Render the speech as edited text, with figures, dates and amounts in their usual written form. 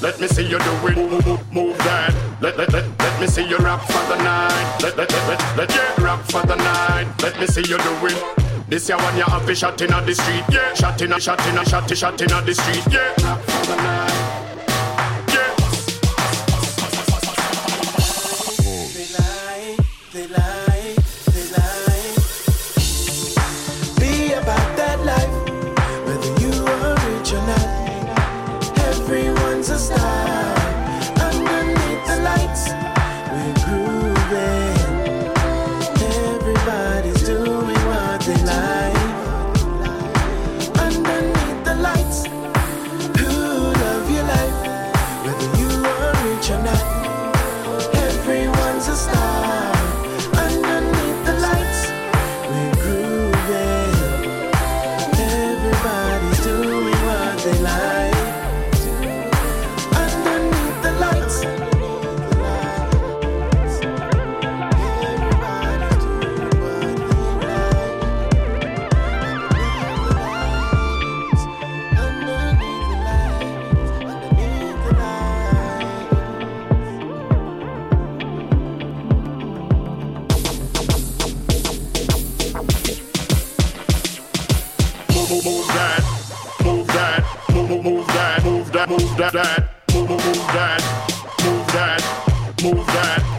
Let me see you do it. Move that. Let me see you rap for the night. Let you rap for the night. Let me see you do it. This year one you have to shot in the street, yeah. Shot in the street, yeah. Rap for the night. They lie. Be about that life, whether you are rich or not. Everyone's a star. Underneath the lights, we're grooving. Everybody's doing what they like. Underneath the lights, who love your life, whether you are rich or not. Everyone's a star. Move that.